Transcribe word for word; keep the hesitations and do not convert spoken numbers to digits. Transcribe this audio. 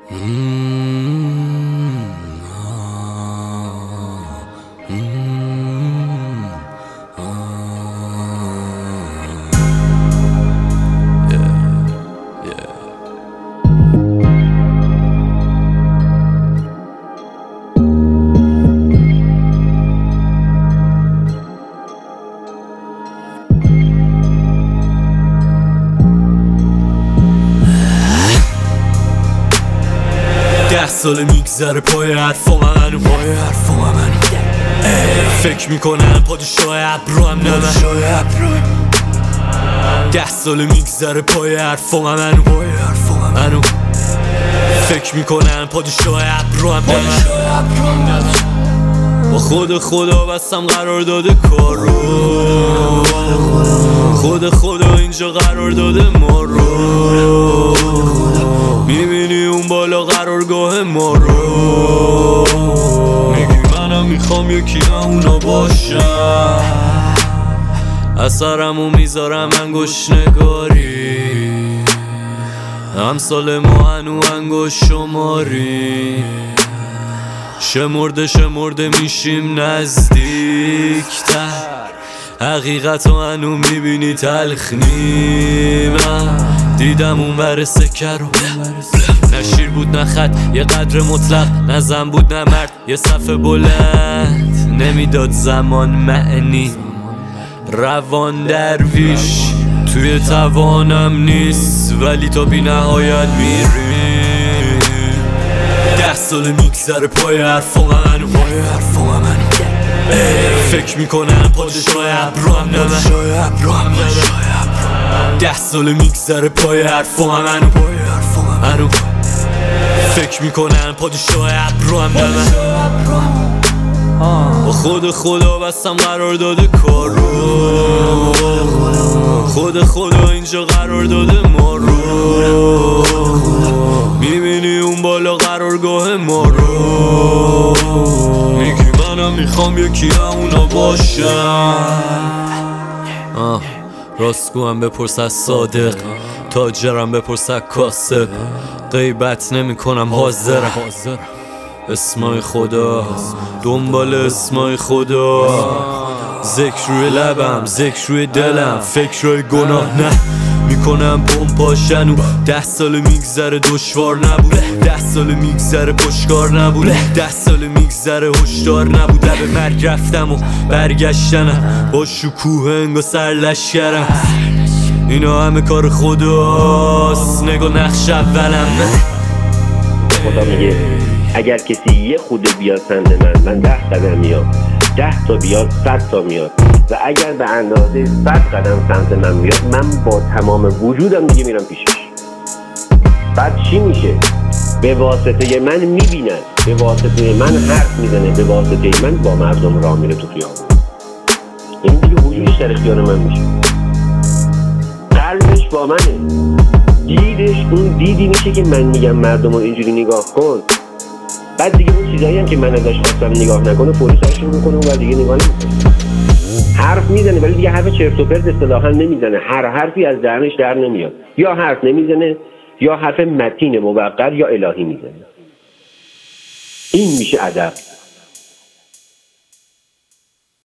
ده ساله میگذره پای حرفا منو پای حرفا منو فکر میکنم پادشاه ابرو هم نه ده ساله میگذره پای حرفا منو پای حرفا منو فکر میکنم پادشاه ابرو هم نه با خود خدا بستم قرار داده کار رو خود خدا اینجا قرار داده ما رو میبینی اون بالا قرارگاه ما رو میگی منم میخوام یکی اونا باشم اثرمو میذارم انگوش نگاری امثال ما هنو انگوش شماری شمرده شمرده میشیم نزدیکتر حقیقت رو هنو میبینی تلخ نیمم دیدم اون بر سکر رو نه شیر بود نه خط یه قدر مطلق نه زن بود نه مرد یه صفحه بلند نمیداد زمان معنی روان درویش توی توانم نیست ولی تا بی نهایت میریم ده ساله میگذره پای حرفا منو پای حرفا منو فکر میکنم پادشاه ابرو هم نه ده ساله میگذره پای حرفا منو پای حرفا منو فکر میکنم پادشاه ابرو هم نه با خود خدا بستم قرار داده کار رو خود خدا اینجا قرار داده ما رو میبینی اون بالا قرارگاه ما رو میگی منم میخوام یکی اونا باشم راستگو هم بپرس از صادق تاجرم بپرس از کاسب غیبت نمی کنم حاضرم اسمای خدا دنبال اسمای خدا ذکر روی لبم ذکر روی دلم فکر روی گناه نه میکنم پمپاشن و ده سال میگذره دشوار نبوده ده سال میگذره پشکار نبوده ده سال میگذره هشدار نبود لب مرگ رفتم و برگشتنم با شکوه انگا سرلشکرم اینا همه کار خداست نگاه نقش اولم خدا میگه اگر کسی یه خوده بیاد سمت من من ده قدم میام ده تا بیاد صد تا میاد و اگر به اندازه صد قدم سمت من میاد من با تمام وجودم دیگه میرم پیشش. بعد چی میشه؟ به واسطه من میبیند، به واسطه من حرف میزنه، به واسطه من با مردم راه میره تو خیابون. این دیگه وجودش در اختیار من میشه. قلبش با منه، دیدش اون دیدی میشه که من میگم مردم رو اینجوری نگاه کن. بعد دیگه اون چیزایی هم که من ازش خواستم نگاه نکنه فوری سرش رو میکنه و دیگه نگاه نمیکنه. حرف میزنه ولی دیگه حرف چرت و پرت اصطلاحا نمیزنه. هر حرفی از دهنش در نمیاد. یا حرف نمیزنه یا حرف متین موقر یا الهی میزنه. این میشه ادب.